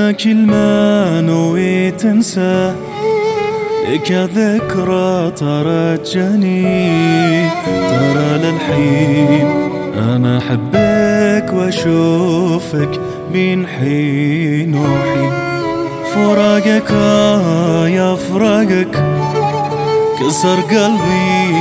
يا كل ما نويت انسى لك ذكرى ترجني، ترى للحين انا احبك واشوفك بين حين وحين. فراقك يا فراقك كسر قلبي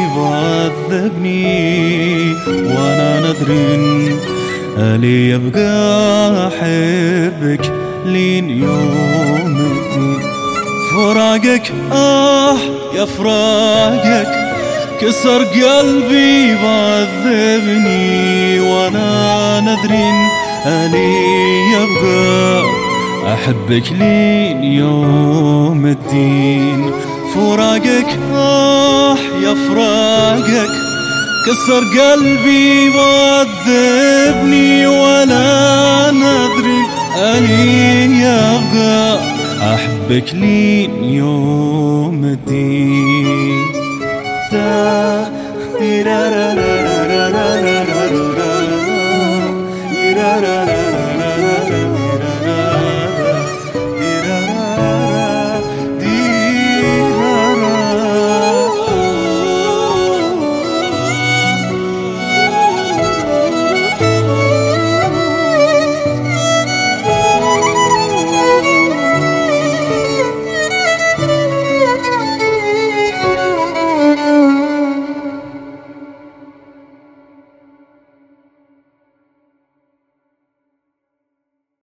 وعذبني، وانا نذر ألي يبقى أحبك لين يوم الدين. فراقك يا فراقك كسر قلبي وعذبني، وانا نذر ألي يبقى أحبك لين يوم الدين. فراقك يا فراقك كسر قلبي وعذبني، ولا ندري أني يبقى أحبك لين يوم الدين.